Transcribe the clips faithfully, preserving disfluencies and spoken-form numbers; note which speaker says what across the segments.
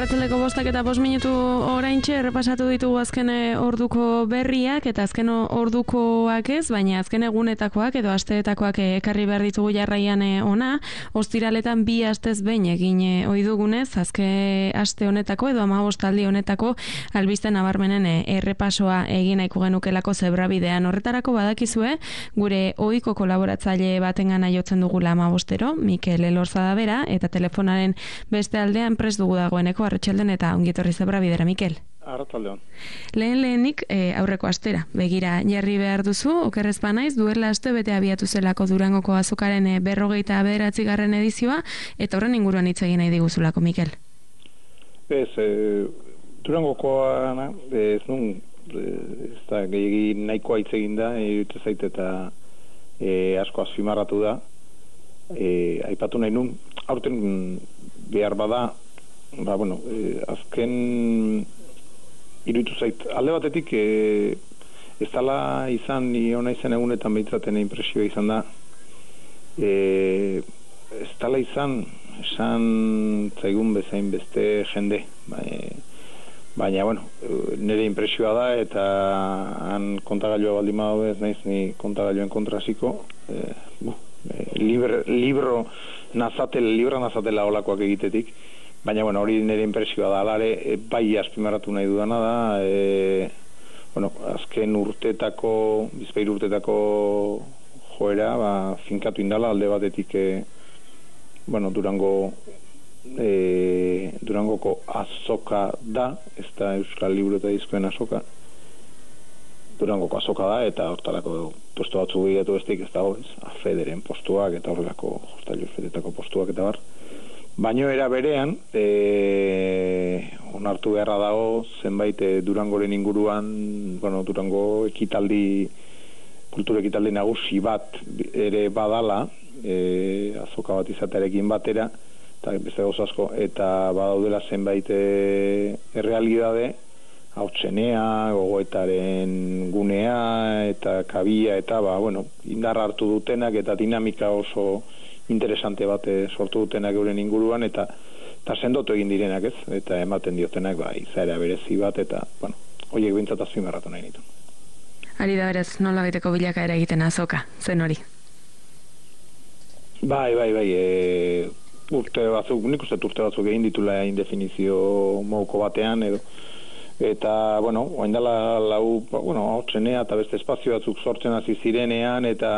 Speaker 1: Arratsaldeko bostak eta bost minutu oraintxe errepasatu ditugu azken orduko berriak eta azken ordukoak ez, baina azken egunetakoak edo asteetakoak ekarri behar ditugu jarraian ona. Ostiraletan bi astez behin egin ohi dugunez, azken aste honetako edo hamabostaldi honetako albiste nabarmenen errepasoa egin nahiko genukelako zebrabidean. Horretarako badakizue gure ohiko kolaboratzaile batengana jotzen dugula hamabostero, Mikel Elorza da bera, eta telefonaren beste aldean prest dugu dagoeneko arratsalden eta ongitorri zebrabidera, Mikel.
Speaker 2: Arratsaldeon.
Speaker 1: Lehen lehenik e, aurreko astera begira jarri behar duzu, okerrez banaiz, duela aste bete abiatu zelako Durangoko azokaren e, berrogeita bederatzigarren edizioa, eta horren inguruan hitz egin nahi diguzulako, Mikel.
Speaker 2: Ez, e, Durangokoa ez nun, ez da gehiagi nahikoa hitz egin da, iruditze zait eta e, asko azpimarratu da. E, aipatu nahi nun, aurten behar bada, ba, bueno, eh, azken iruditu zait, alde batetik eh, ez dala izan, ni ona izan egunetan behitzaten impresioa izan da, eh, ez dala izan, esan zaigun bezain beste jende, baina, baina bueno, nire impresioa da, eta han kontagailua baldin badu ez naiz ni kontagailuen kontrasiko, eh, bu, eh, libre, libro nazatel, libra nazatela olakoak egitetik. Baina, bueno, hori nire impresioa da, alare, e, bai azpimarratu nahi dudana da, e, bueno, azken urtetako, bizpahiru urtetako joera, ba, finkatu indala, alde batetik, e, bueno, Durango, e, Durangoko azoka da, ez da Euskal Liburu eta Diskoen azoka, Durangoko azoka da, eta hortarako postu batzu gehiatu bestik ez dago, ez, afederen postuak, eta horrelako, jostailu fedetako postuak, eta bar. Baina era berean, e, onartu beharra dago, zenbait e, Durangoren inguruan, bueno, Durango ekitaldi, kultura ekitaldi nagusi bat ere badala, e, azoka bat izatearekin batera, eta beste gauz asko, eta badaudela zenbait e, errealidade, hautsenea, gogoetaren gunea, eta kabia, eta ba, bueno, indarra hartu dutenak, eta dinamika oso interesante bat sortu dutenak euren inguruan, eta eta sendotu egin direnak, ez? Eta ematen diotenak, ba, izaera berezi bat, eta, bueno, horiek bintzat azpimarratu nahi nitu.
Speaker 1: Ari da berez, nola baiteko bilakaera egiten azoka, zen hori?
Speaker 2: Bai, bai, bai, e, urte batzuk, nik uste urte batzuk egin ditula indefinizio moduko batean, edo, eta, bueno, oain dela lau, bueno, hautsenea eta beste espazio batzuk sortzen hasi zirenean, eta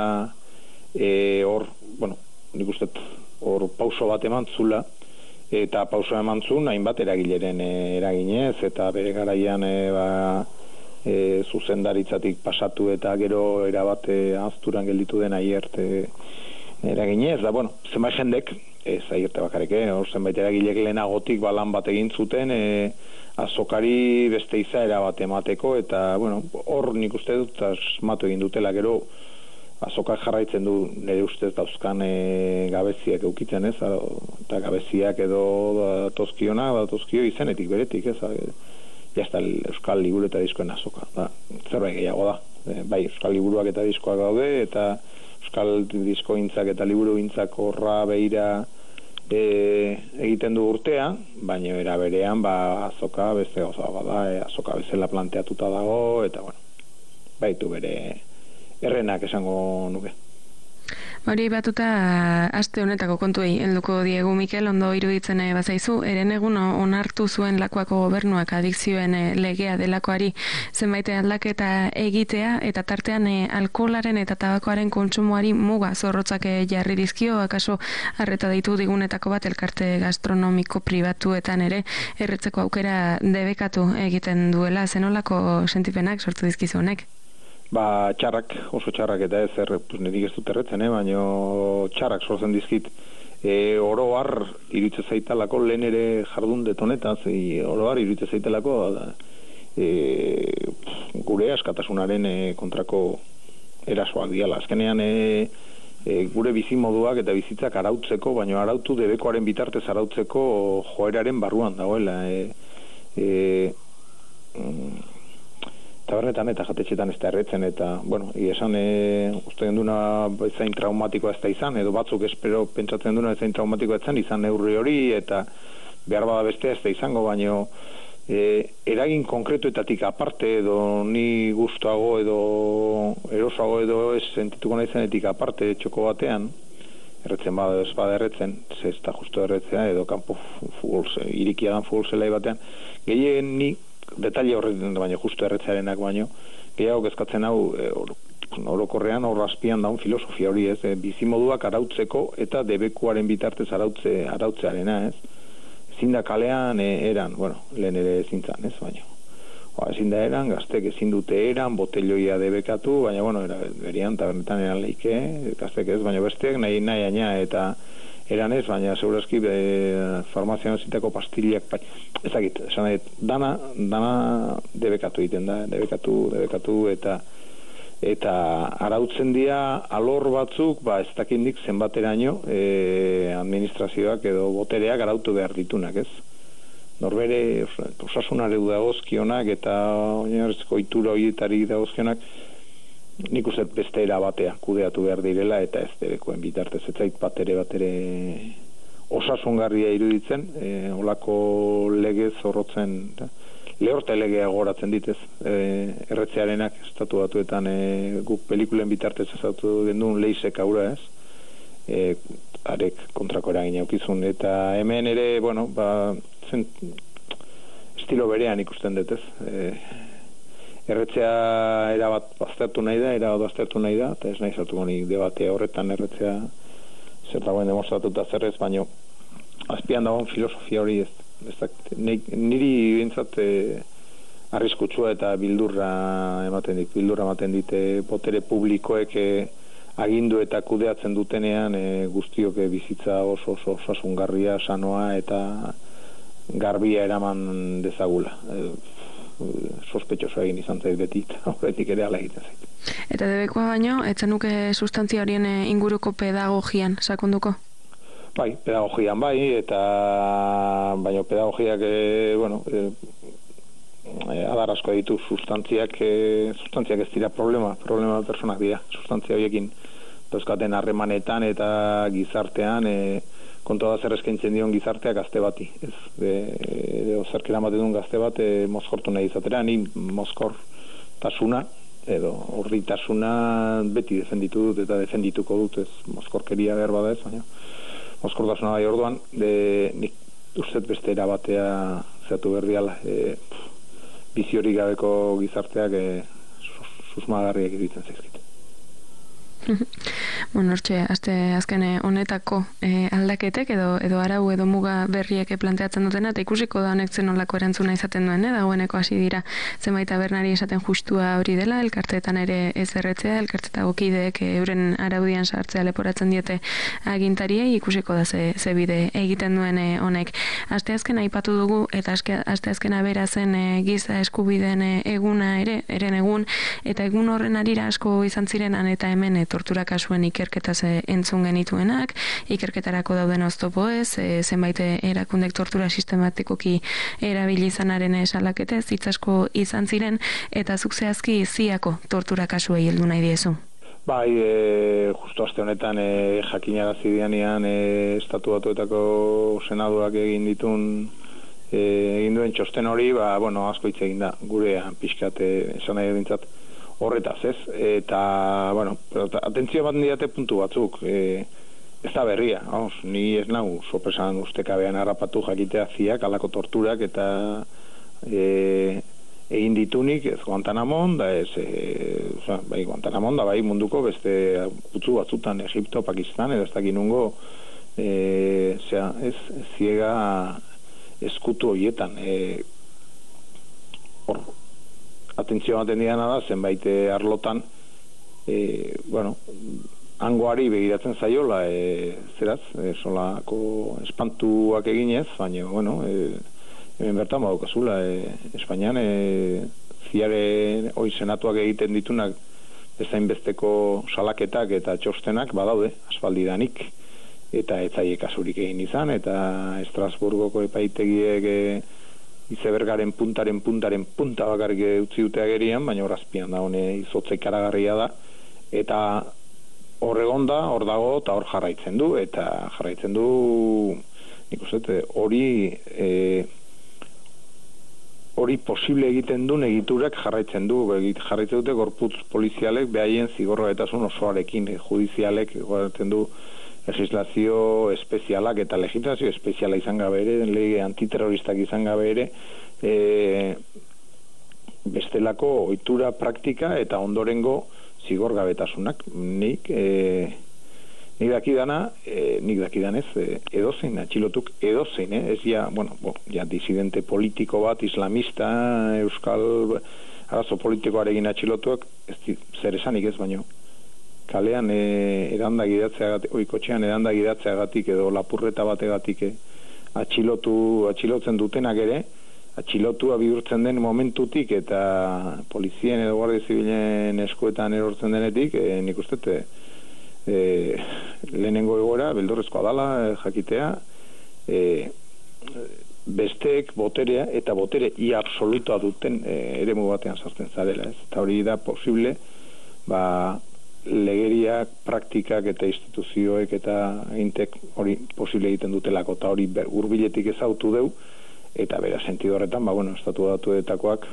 Speaker 2: e, hor, bueno, nik uste hor pauso bat eman zula, eta pauso eman zuen hainbat eragileren eraginez, eta bere garaian e, ba, e, zuzendaritzatik pasatu eta gero erabate azturan gelditu den aierte eraginez, da, bueno, zenbait jendek, ez aierte bakarek, eh, hor zenbait eragilek lehenagotik balan bat egin zuten, e, azokari beste izaera bat emateko, eta, bueno, hor nik uste dut asmatu egin dutela gero, azokak jarraitzen du nire ustez dauzkan e, gabeziak eukitzen, ez? Eta gabeziak edo datozkiona, datozkio izenetik beretik, ez? Jazta Euskal Liburu eta Diskoen azoka. Da, zerbait gehiago da. E, bai, Euskal Liburuak eta Diskoak daude, eta Euskal Diskogintzak eta Liburugintzak horra beira e, egiten du urtea, baina era berean, ba, azoka beste gauza bada, e, azoka bezala planteatuta dago, eta, bueno, baitu bere errenak esango nuke.
Speaker 1: Hori batuta aste honetako kontuei helduko diegu, Mikel, ondo iruditzen bazaizu, eren egun onartu zuen Lakuako gobernuak adikzioen legea delakoari zenbait aldaketa egitea, eta tartean alkoholaren eta tabakoaren kontsumoari muga zorrotzak jarri dizkio, akaso harreta deitu digunetako bat elkarte gastronomiko pribatuetan ere erretzeko aukera debekatu egiten duela, zenolako sentipenak sortu dizkizu honek?
Speaker 2: Ba, txarrak, oso txarrak eta ez, er, pues, nirik ez dut erretzen, eh? Baina txarrak sortzen dizkit. E, oro har iruditzen zaitalako lehen ere jardun detonetaz, e, oro har iruditzen zaitalako da, e, gure askatasunaren e, kontrako erasoak diala. Azkenean e, e, gure bizimoduak eta bizitzak arautzeko, baina arautu debekoaren bitartez arautzeko joeraren barruan dagoela. E, e, mm, tabernetan eta jatetxetan ez da erretzen, eta, bueno, esan e, uste genduna ezain traumatikoa ez da izan, edo batzuk espero pentsatzen duna ezain traumatikoa etzen izan neurri hori, eta behar bada bestea ez da izango, baino e, eragin konkretuetatik aparte edo ni gustuago edo erosago edo ez sentituko naizenetik aparte txoko batean, erretzen bada ez bada erretzen, ez da justo erretzea, edo kanpo futbol, irikia dan futbol zelai batean, gehien ni, detalle horretzen baino, justo erretzearenak baino, gehiago kezkatzen hau, e, or, orokorrean hor azpian daun filosofia hori ez, e, bizimoduak arautzeko eta debekuaren bitartez arautze, arautzearena ez, ezin da kalean e, eran, bueno, lehen ere ezin zan ez, baino. Ba, ezin da eran, gaztek ezin dute eran, botelloia debekatu, baina, bueno, era, berian, tabernetan eran leike, gaztek ez, baina besteak nahi nahi aina, eta eran ez, baina segurazki farmazian zitako pastiliak, bai, ezagit, esan nahi, dana, dana debekatu egiten da, debekatu, debekatu, eta eta arautzen dira alor batzuk, ba, ez dakindik zenbateraino e, administrazioak edo botereak arautu behar ditunak, ez? Norbere osasunare dagozkionak eta oinarrizko itura horietari dagozkionak nik uste beste era batea kudeatu behar direla eta ez debekoen bitartez ez zait batere batere osasungarria iruditzen, e, olako legez zorrotzen lehorte legea goratzen ditez, e, erretzearenak estatu batuetan e, guk pelikulen bitartez ezautu gendun leizek aura ez, e, arek kontrako eragina aukizun, eta hemen ere, bueno, ba, zen, estilo berean ikusten dut ez, e, erretzea erabat baztertu nahi da, erabat baztertu nahi da, eta ez nahi zartuko nik debatea horretan erretzea zertagoen demostratuta zerrez, baino azpian dagoen filosofia hori ez, niri bintzat e, arriskutsua eta bildurra ematen dit, bildurra ematen dit e, botere publikoek e, agindu eta kudeatzen dutenean e, guztiok e, bizitza oso oso osasungarria, sanoa eta garbia eraman dezagula. E, sospetxoso egin izan zait beti, eta horretik ere ala egiten zait.
Speaker 1: Eta debekoa baino, etzen nuke sustantzia horien inguruko pedagogian sakonduko?
Speaker 2: Bai, pedagogian bai, eta baina pedagogiak, e, bueno, e, adar asko ditu sustantziak, e, sustantziak ez dira problema, problema personak dira, sustantzia horiekin dauzkaten harremanetan eta gizartean, e, kontua da zer eskaintzen dion gizarteak gazte bati, ez, e, e, zerkera ematen duen gazte bat, e, mozkortu nahi izatera, ni mozkortasuna, edo horritasuna beti defenditu dut eta defendituko dut, ez, mozkorkeria behar bada ez, baina mozkortasuna bai orduan, de, nik ustez beste erabatea zeatu berdiala, e, bizi hori gabeko gizarteak e, susmagarriak iruditzen zaizkit.
Speaker 1: Bueno, hortxe, azte azken honetako e, aldaketek edo edo arau edo muga berriek planteatzen dutena, eta ikusiko da honek zen nolako erantzuna izaten duen, eh? Dagoeneko hasi dira zenbait tabernari esaten justua hori dela, elkarteetan ere ez erretzea, elkartetako kideek euren araudian sartzea leporatzen diete agintariei, ikusiko da ze, ze bide egiten duen honek. Aste azken aipatu dugu, eta aste azkena bera zen e, giza eskubideen e, eguna ere, eren egun, eta egun horren arira asko izan zirenan eta hemen e, tortura kasuen ikerketaz entzun genituenak, ikerketarako dauden oztopoez, e, zenbait erakundek tortura sistematikoki erabili izanaren salaketez, hitz asko izan ziren, eta zuk zehazki ziako tortura kasuei heldu nahi diezu.
Speaker 2: Bai, e, justo aste honetan e, jakinarazi dianean e, estatu batuetako senaduak egin ditun e, egin duen txosten hori, ba, bueno, asko hitz egin da, gurean pixkat esan nahi dintzat horretaz, ez? Eta, bueno, atentzio bat diate puntu batzuk, e, ez da berria, vamos, ni ez nau sorpresan ustekabean harrapatu jakitea ziak, alako torturak eta e, egin ditunik, ez Guantanamon, da ez, e, oza, bai Guantanamon, da bai munduko beste putzu batzutan, Egipto, Pakistan, edo ez dakinungo, e, zera, ez, ziega eskutu horietan, e, hor, atentzio ematen diana da, zenbait arlotan, e, bueno, hangoari begiratzen zaiola, e, zeraz, e, solako espantuak eginez, baina, bueno, e, hemen bertan badukazula, e, Espainian, e, ziare hoi senatuak egiten ditunak, bezain besteko salaketak eta txostenak badaude, asfaldidanik, eta etzaie kasurik egin izan, eta Estrasburgoko epaitegiek e, izebergaren puntaren puntaren punta bakarrik utzi dute agerian, baina horazpian da hone izotza ikaragarria da, eta hor egon da, hor dago, eta hor jarraitzen du, eta jarraitzen du nik uste hori e, hori posible egiten du egiturak jarraitzen du, jarraitzen dute gorputz polizialek behaien zigorgabetasun osoarekin, e, judizialek jarraitzen du legislazio espezialak eta legislazio espeziala izan gabe ere, lege antiterroristak izan gabe ere, e, bestelako ohitura praktika eta ondorengo zigorgabetasunak. Nik e, nik dakidana, e, nik dakidanez, e, edozein atxilotuk, edozein, eh? Ez ja, bueno, bo, ja disidente politiko bat, islamista, euskal arazo politikoarekin atxilotuak, ez di, zer esanik ez baino. Kalean e, edanda gidatzeagatik, oikotxean edanda gidatzeagatik edo lapurreta bategatik e, atxilotu, atxilotzen dutenak ere, atxilotua bihurtzen den momentutik eta polizien edo guardia zibilen eskuetan erortzen denetik, e, nik uste, e, lehenengo egoera, beldurrezkoa dala, e, jakitea, e, besteek boterea eta botere ia absolutoa duten e, eremu batean sartzen zarela, ez? Eta hori da posible, ba, legeriak, praktikak eta instituzioek eta intek hori posible egiten dutelako, eta hori hurbiletik ezautu deu, eta bera sentido horretan, ba, bueno, estatu datuetakoak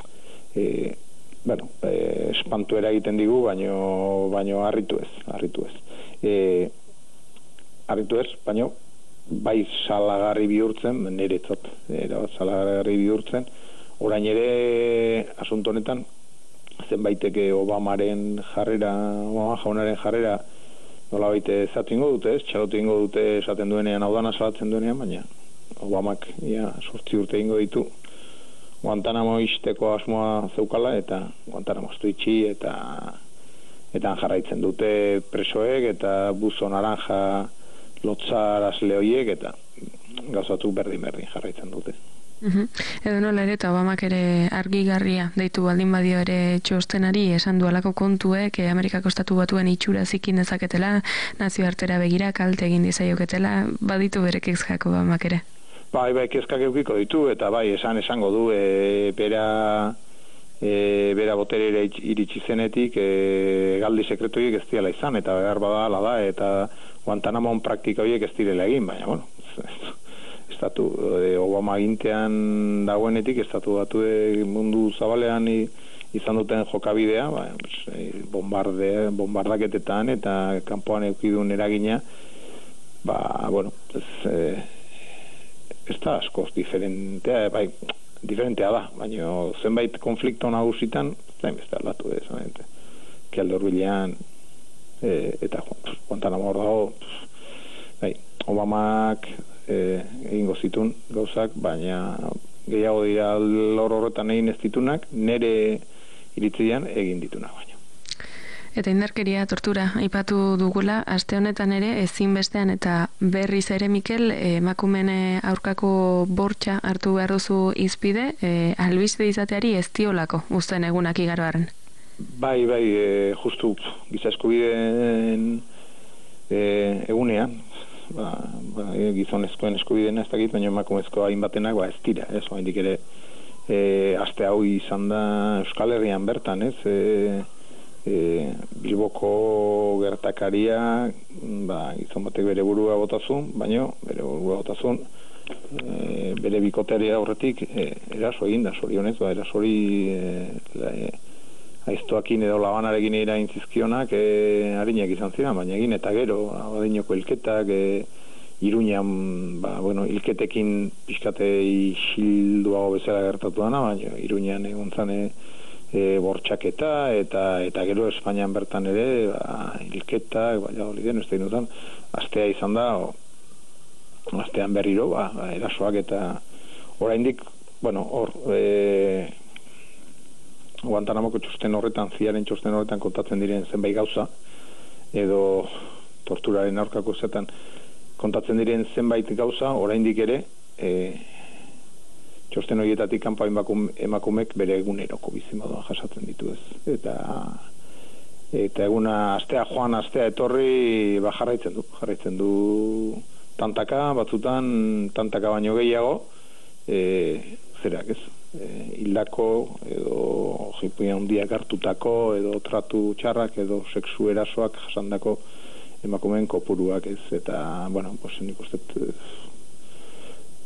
Speaker 2: e, bueno, e, espantu eragiten digu, baino, baino harritu ez, harritu ez. E, harritu ez, baino, bai salagarri bihurtzen, niretzat, era salagarri bihurtzen, orain ere asunto honetan, zenbaiteke Obamaren jarrera, Obama jaunaren jarrera, nola baite zatu ingo dute, ez, txalotu ingo dute esaten duenean, hau dana salatzen duenean, baina Obamak ja, sortzi urte ingo ditu Guantanamo isteko asmoa zeukala eta Guantanamo itxi eta eta jarraitzen dute presoek eta buzo naranja lotzarazle horiek eta gauzatu berdin-berdin jarraitzen dute.
Speaker 1: Uhum. Edo nola ere, eta Obamak ere argigarria deitu baldin badio ere txostenari esan dualako kontuek eh, Amerikako estatu batuen itxura zikin dezaketela, nazioartera begira kalte egin dizaioketela, baditu bere kezkak Obamak ere.
Speaker 2: Bai, bai, kezkak eukiko ditu, eta bai, esan esango du, e, bera, e, bera boterera iritsi zenetik, e, galdi sekretuiek ez diala izan, eta behar bada ala da, eta Guantanamon praktika horiek ez direla egin, baina, bueno, estatu, e, Obama gintean dagoenetik, estatu batu mundu zabalean i, izan duten jokabidea, ba, bombarde, bombardaketetan, eta kanpoan eukidun eragina, ba, bueno, ez, e, ez da askoz diferentea, bai, diferentea da, baina zenbait konflikto nagusitan, zain beste aldatu ez, Kialde Hurbilean, e, eta Guantanamo hor dago, bai, Obamak e, egingo zitun gauzak, baina gehiago dira lor horretan egin ez ditunak, nere iritzian egin ditunak baina.
Speaker 1: Eta indarkeria, tortura, aipatu dugula, aste honetan ere, ezinbestean eta berriz ere Mikel, emakumen aurkako bortxa hartu behar duzu izpide, e, albiste izateari ez diolako uzten egunak igaroaren.
Speaker 2: Bai, bai, e, justu giza eskubideen e, egunean, ba, ba, gizonezkoen eskubideen ez dakit, baina emakumezko hainbatenak, ba, ez dira, ez, haindik ere, e, aste hau izan da Euskal Herrian bertan, ez, e, E, Bilboko gertakaria, ba, gizon batek bere burua botazun, baino bere burua botazun, e, bere bikoteria horretik e, eraso egin da, zorionez, ba, erasori e, e, aiztoakin edo labanarekin irain zizkionak e, harinak izan ziren, baina egin eta gero, abadinoko hilketak, e, Iruñan, ba, bueno, hilketekin pixkate isilduago bezala gertatu dana, baina Iruñan egon zane E, bortxaketa eta eta gero Espainian bertan ere ba, hilketak, baina hori den, ez da inutan, astea izan da, o, astean berriro, ba, ba, erasoak eta oraindik, bueno, hor, e, Guantanamoko txosten horretan, ziaren txosten horretan kontatzen diren zenbait gauza, edo torturaren aurkako zetan kontatzen diren zenbait gauza, oraindik ere, e, txosten horietatik kanpo emakumek bere eguneroko bizimoduan jasatzen ditu ez. Eta eta eguna astea joan, astea etorri, ba jarraitzen du, jarraitzen du tantaka, batzutan tantaka baino gehiago, e, zerak ez, e, hildako edo jipuia handiak hartutako edo tratu txarrak edo sexu erasoak jasandako emakumeen kopuruak ez, eta bueno, pues nik uste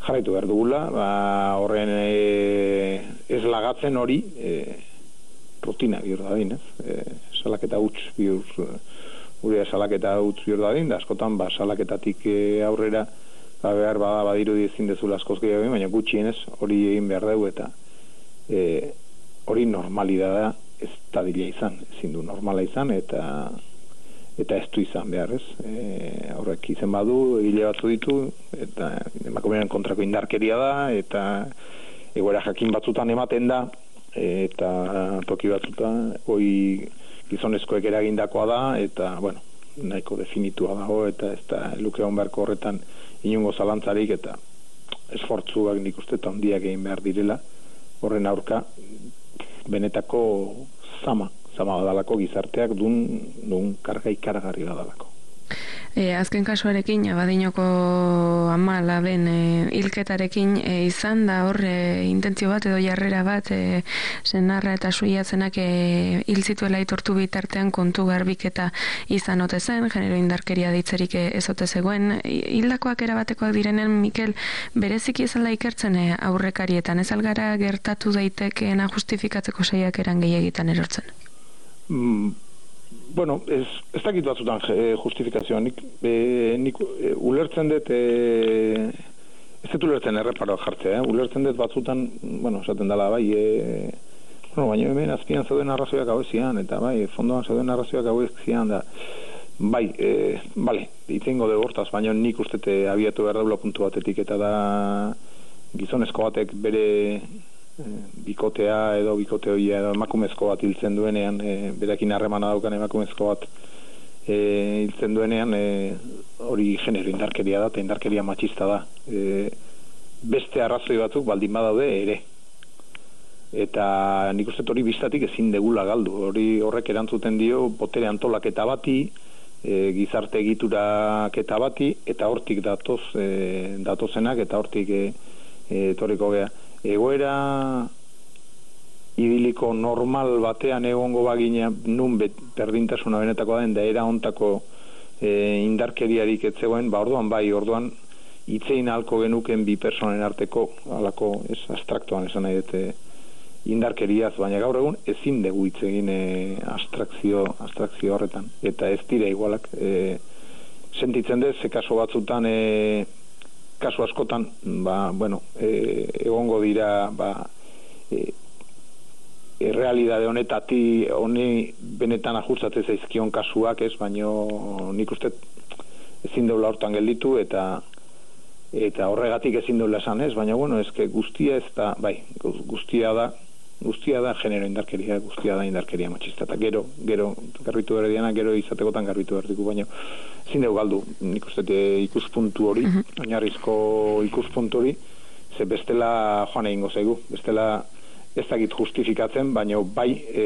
Speaker 2: jarraitu behar dugula, ba, horren e, ez lagatzen hori e, rutina bihur dadin, ez? E, salaketa huts bihur, gure salaketa huts bihur dadin, da askotan, ba, salaketatik e, aurrera, ba, behar bada badirudi ezin dezula askoz gehiago, baina gutxienez hori egin behar dugu eta e, hori normalidada ez da dila izan, ezin du normala izan, eta eta ez du izan behar, ez? E, horrek izen badu, egile batzu ditu, eta emakumearen kontrako indarkeria da, eta egoera jakin batzutan ematen da, eta toki batzutan hoi gizonezkoek eragindakoa da, eta, bueno, nahiko definitua dago, eta ez da luke hon beharko horretan inungo zalantzarik, eta esfortzuak nik uste eta handiak egin behar direla, horren aurka benetako zama, zama badalako gizarteak dun, dun karga ikaragarri badalako.
Speaker 1: E, azken kasuarekin, abadinoko ama laben e, hilketarekin e, izan da hor e, intentzio bat edo jarrera bat e, senarra eta suiatzenak e, hil zituela itortu bitartean kontu garbiketa izan ote zen, genero indarkeria ditzerik e, ez ote zegoen. Hildakoak erabatekoak direnen, Mikel, bereziki ezala ikertzen e, aurrekarietan, ez algara gertatu daitekeena justifikatzeko saiak eran gehiagitan erortzen?
Speaker 2: Mm. Bueno, ez, ez dakit batzutan e, justifikazioa, nik, e, nik e, ulertzen dut, e, ez dut ulertzen erreparoa jartzea, eh? Ulertzen dut batzutan, bueno, esaten dela, bai, e, bueno, baina hemen azpian zauden arrazoiak hauek zian, eta bai, fondoan zauden arrazoiak hauek zian, da, bai, e, bale, itengo de hortaz, baina nik ustete abiatu behar daula puntu batetik, eta da gizonezko batek bere bikotea edo bikote hoia edo emakumezko bat hiltzen duenean, e, berakin harremana daukan emakumezko bat e, hiltzen duenean, e, hori genero indarkeria da eta indarkeria matxista da. E, beste arrazoi batzuk baldin badaude ere. Eta nik uste hori biztatik ezin degula galdu. Hori horrek erantzuten dio botere antolaketa bati, e, gizarte egituraketa bati, eta hortik datoz, e, datozenak eta hortik e, e, etorriko gea. Egoera idiliko normal batean egongo bagina nun bet, berdintasuna benetakoa den da era ontako e, indarkeriarik etzegoen, ba orduan bai, orduan hitzein halko genuken bi personen arteko halako ez abstraktuan esan nahi dute indarkeriaz, baina gaur egun ezin dugu hitz egin e, abstrakzio, abstrakzio horretan, eta ez dira igualak. E, sentitzen dez, ze kaso batzutan e, kasu askotan, ba, bueno, e, egongo dira, ba, e, e, realidade honetati, honi benetan ajustatzen zaizkion kasuak, ez, baino nik uste ezin deula hortan gelditu, eta eta horregatik ezin deula esan, ez, baina, bueno, ezke guztia ez da, bai, guztia da, guztia da genero indarkeria, guztia da indarkeria matxista, eta gero, gero, garbitu behar diana, gero izatekotan garbitu behar diku, baina ezin dugu galdu, nik uste ikuspuntu hori, uh-huh. oinarrizko ikuspuntu hori, ze bestela joan egingo zaigu, bestela ez dakit justifikatzen, baina bai,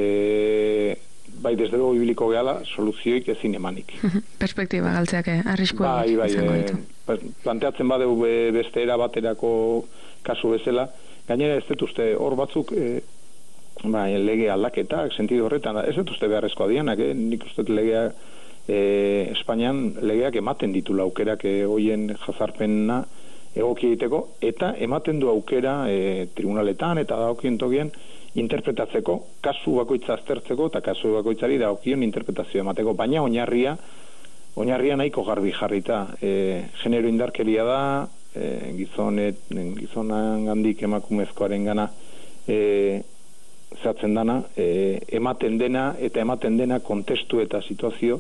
Speaker 2: e, bai desde dugu ibiliko gehala, soluzioik ezin emanik.
Speaker 1: Uh-huh. Perspektiba galtzeak, arriskua
Speaker 2: bai, bai, e, planteatzen badeu beste era baterako kasu bezala, gainera ez dut uste hor batzuk, e, bai, lege aldaketak, sentido horretan, ez dut uste beharrezkoa dianak, eh? Nik uste legea, e, Espainian legeak ematen ditu aukerak e, hoien jazarpena egoki egiteko, eta ematen du aukera e, tribunaletan eta daokien tokien interpretatzeko, kasu bakoitza aztertzeko eta kasu bakoitzari daokion interpretazio emateko, baina oinarria oinarria nahiko garbi jarrita, e, genero indarkeria da, e, gizonet, gizonan gandik emakumezkoaren gana e, zehatzen dana, e, ematen dena eta ematen dena kontestu eta situazio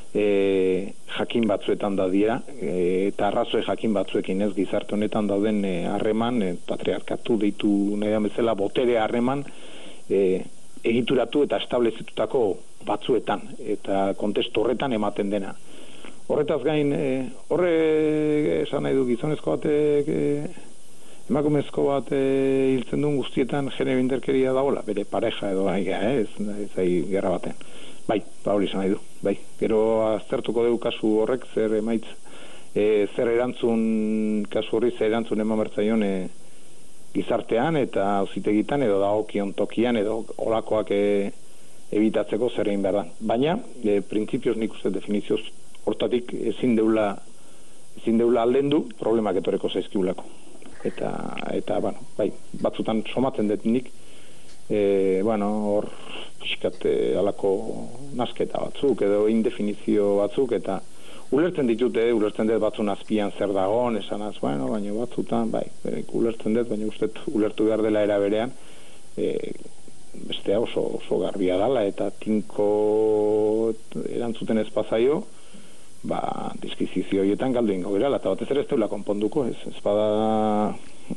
Speaker 2: e, jakin batzuetan da dira, e, eta arrazoi jakin batzuekin ez gizarte honetan dauden harreman, e, patriarkatu deitu nahi da bezala, botere harreman e, egituratu eta establezitutako batzuetan, eta kontestu horretan ematen dena. Horretaz gain, e, horre esan nahi du gizonezko batek e, emakumezko bat e, hiltzen duen guztietan genero indarkeria dagoela, bere pareja edo aiga, eh? ez, ez ai gerra baten. Bai, ba hori esan nahi du, bai. Gero aztertuko dugu kasu horrek, zer emaitz, e, zer erantzun, kasu horri zer erantzun eman bertzaion e, gizartean eta auzitegitan edo dagokion tokian edo olakoak e, ebitatzeko zer egin behar da. Baina, e, printzipioz nik uste definizioz hortatik ezin deula ezin deula aldendu problemak etoreko zaizkigulako. eta, eta bueno, bai, batzutan somatzen dut nik, e, bueno, hor, pixkat alako nasketa batzuk, edo indefinizio batzuk, eta ulertzen ditute, ulertzen dut batzun azpian zer dagoen, esanaz, bueno, baina batzutan, bai, ulertzen dut, baina uste ulertu behar dela era berean, e, bestea oso, oso garbia dala, eta tinko erantzuten ez pazaio, ba, diskizizio horietan galdu ingo gerala, eta batez ere ez teula konponduko, ez, ez bada,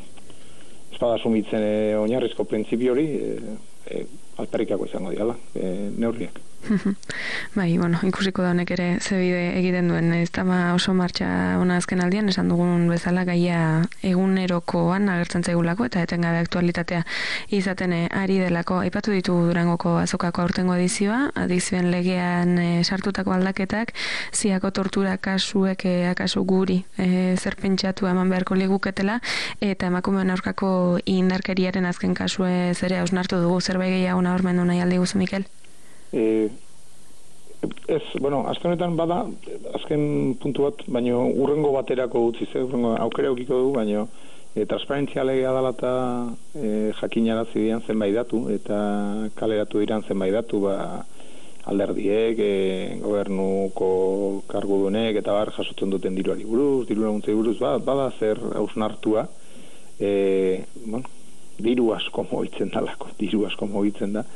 Speaker 2: ez bada sumitzen e, oinarrizko printzipio hori, e, e, alperrikako izango diala, e, neurriak.
Speaker 1: Bai, bueno, ikusiko da honek ere zebide egiten duen, ez da oso martxa ona azken aldian, esan dugun bezala gaia egunerokoan agertzen zaigulako, eta etengabe aktualitatea izaten ari delako. Aipatu ditu Durangoko azokako aurtengo edizioa, adizioen legean e, sartutako aldaketak, ziako tortura kasuek e, akaso guri e, zer pentsatu eman beharko liguketela, eta emakumeen aurkako indarkeriaren azken kasue zere hausnartu dugu, zerbait gehiago nabarmendu nahi aldi guzu, Mikel?
Speaker 2: E, ez, bueno, azken honetan bada, azken puntu bat, baino urrengo baterako utzi, ze, urrengo aukera eukiko dugu, baino e, transparentzia legea dela eta e, jakinarazi dian zenbait datu, eta kaleratu diran zenbait datu, ba, alderdiek, e, gobernuko kargudunek, eta bar jasotzen duten diruari buruz, diru laguntzei buruz, ba, bada zer hausnartua, e, bueno, diru asko mogitzen dalako, diru asko mogitzen da,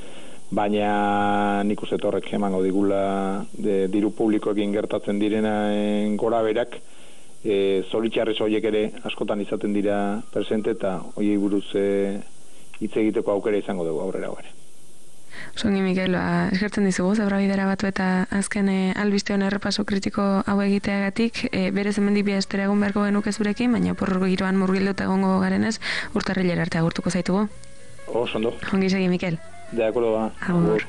Speaker 2: baina nik uste horrek emango digula de, diru publikoekin gertatzen direnaen gora berak, e, zoritxarrez horiek ere askotan izaten dira presente, eta horiei buruz e, hitz egiteko aukera izango dugu aurrera ere.
Speaker 1: Songi, Mikel, eskertzen dizugu, zebrabidera batu eta azken e, albiste hon errepaso kritiko hau egiteagatik, e, berez hemendik bi astera egun beharko genuke zurekin, baina por giroan murgilduta egongo garenez, urtarrilera arte agurtuko zaitugu.
Speaker 2: Oso ondo.
Speaker 1: Ongi segi, Mikel.
Speaker 2: De acuerdo, va.
Speaker 1: Agur.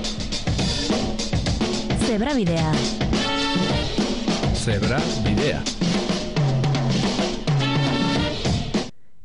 Speaker 3: Zebra bidea.
Speaker 4: Zebra bidea.